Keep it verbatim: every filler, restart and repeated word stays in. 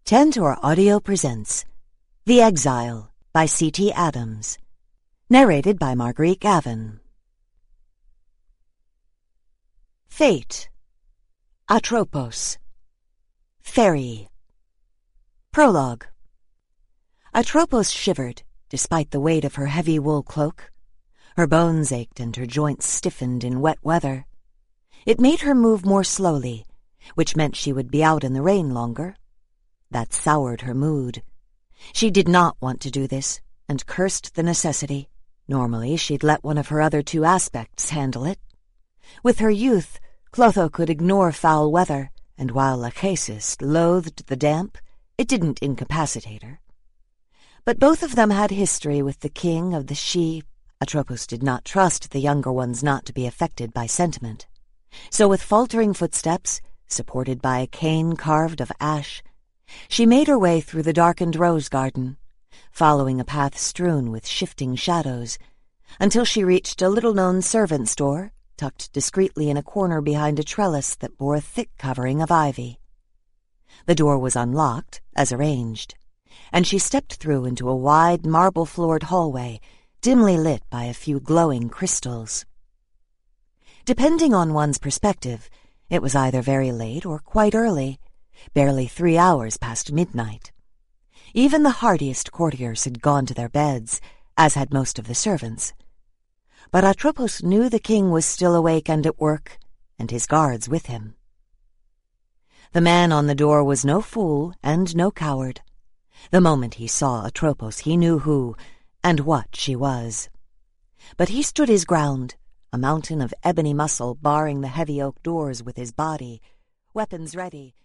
Tantor Audio presents The Exile by C T Adams, narrated by Marguerite Gavin. Fate. Atropos. Fairy. Prologue. Atropos shivered, despite the weight of her heavy wool cloak. Her bones ached and her joints stiffened in wet weather. It made her move more slowly, which meant she would be out in the rain longer. That soured her mood. She did not want to do this, and cursed the necessity. Normally, she'd let one of her other two aspects handle it. With her youth, Clotho could ignore foul weather, and while Lachesis loathed the damp, it didn't incapacitate her. But both of them had history with the king of the Sidhe. Atropos did not trust the younger ones not to be affected by sentiment. So with faltering footsteps, supported by a cane carved of ash, she made her way through the darkened rose garden, following a path strewn with shifting shadows, until she reached a little-known servant's door, tucked discreetly in a corner behind a trellis that bore a thick covering of ivy. The door was unlocked, as arranged, and she stepped through into a wide, marble-floored hallway, dimly lit by a few glowing crystals. Depending on one's perspective, it was either very late or quite early, barely three hours past midnight. Even the hardiest courtiers had gone to their beds, as had most of the servants. But Atropos knew the king was still awake and at work, and his guards with him. The man on the door was no fool and no coward. The moment he saw Atropos, he knew who and what she was. But he stood his ground, a mountain of ebony muscle barring the heavy oak doors with his body, weapons ready,